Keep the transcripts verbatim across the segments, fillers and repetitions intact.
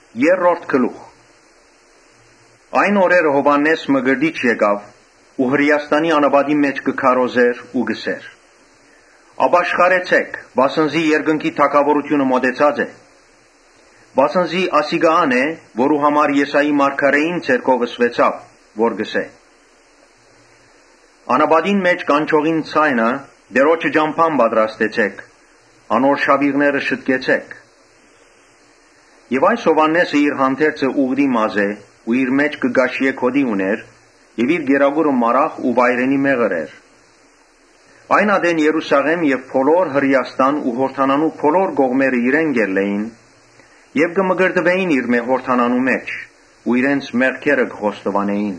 Երրորդ գլուխ։ Այն օրերը Հովհաննես Մկրտիչ եկավ ու Հրեաստանի անապատի մեջ կքարոզեր ու գսեր. «Ապաշխարեցեք, վասնզի երկնքի թագավորությունը մոտեցած է։ Վասնզի ասիկան է, որու համար Եսայի մարգարեին ցերկով ըսվեցավ, որ գսե. Անապատին մեջ կանչողին ցայնը, Տերոջը ճամփան պատրաստեցեք, անոր շավիղները շտկեցեք»։ Եվ այս Հովհաննեսը իր հանդերձը ուղդի մազե ու իր մեջ կգաշիե քոդի ուներ եւ իր գերագուրը մարախ ու վայրենի մեղր էր։ Այն ադեն Երուսաղեմ եւ բոլոր Հրեաստան ու Հորդանանու բոլոր կողմերը իրեն գերլեին եւ կմգրտվեին իր մե Հորդանանու մեջ ու իրենց մեղքերը կխոստովանեին։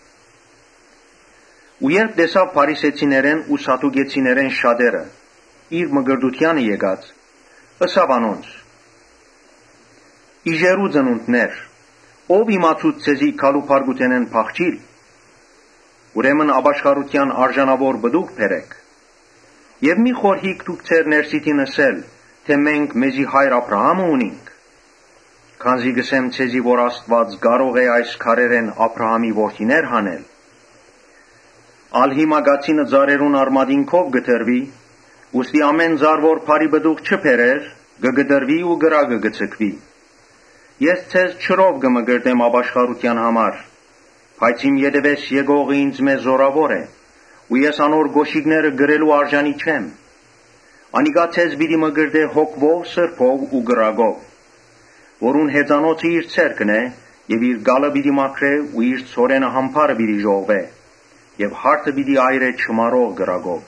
Ու երբ տեսավ փարիսեցիներեն ու սադուկեցիներեն շատերը իր մգրտությանը եկած, ըսավ անոնց. «Իժերու ծնունդներ, ով իմացուց ցեզի քալուփարգութենեն փախչիլ, ուրեմն ապաշխարության արժանավոր բդուկ բերեք, եւ մի խորհիկ դուք ձեր ներսիտին ասել, թե մենք մեզի հայր Աբրահամը ունինք, քանզի գսեմ ցեզի, որ Աստված կարող է այս քարերեն Աբրահամի որդիներ հանել։ Ալ հիմա գացինը ծառերուն արմատինքով գտրվի, ուստի ամեն ծառ, որ բարի բդուկ չբերեր, կգդրվի ու գրագը գցկվի։ Ես ցեզ չրով կմգրտեմ ապաշխարության համար, բայց իմ ետևես եկողը ինձ մեզ զորավոր է, ու ես անոր գոշիկները գրելու արժանի չեմ։ Անիկա ցեզ պիտի մգրտե հոգվով, սրբով ու գրագով, որուն հեծանոցը իր ցերկն է, եւ իր գալը պիտի մաքրե ու իր ցորենը համբարը պիտի ժողվե, եւ հարթը պիտի այրե չմարող գրագով։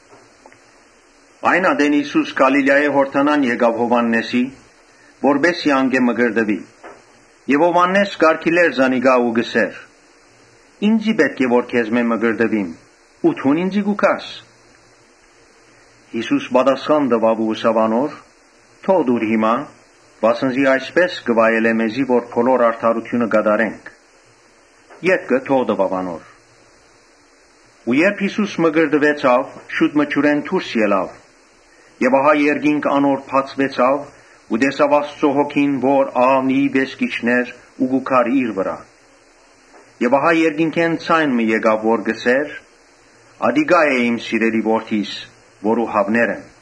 Այն ադեն Իսուս Գալիլեայի Հորդանան եկավ Հովհաննեսի, որբեսի անգե մգրտվի։ Եվ Հովհաննես կարգիլեր զանիկա ու գսեր. «Ինձի պետք է որ քեզ մե մգրտվիմ, ու թուն ինձի գուքաս»։ Հիսուս պատասխան տվավ ու ըսավ անոր. «Թող դուր հիմա, վասնզի այսպես կվայել է մեզի, որ բոլոր արդարությունը կատարենք»։ Ետքը թող տվավ անոր։ Ու երբ Հիսուս մգրտվեցավ, շուտ մջուրեն դուրս ելավ, եւ ահա երկինք անոր բացվեցավ, ու տեսավ Աստծո հոգին, որ աղավնի պես կիջներ ու գուքար իր վրա։ Եվ ահա երկինքեն ցայն մը եկավ, որ գսեր. «Ադիկա է իմ սիրելի որդիս, որու հավներ եմ»։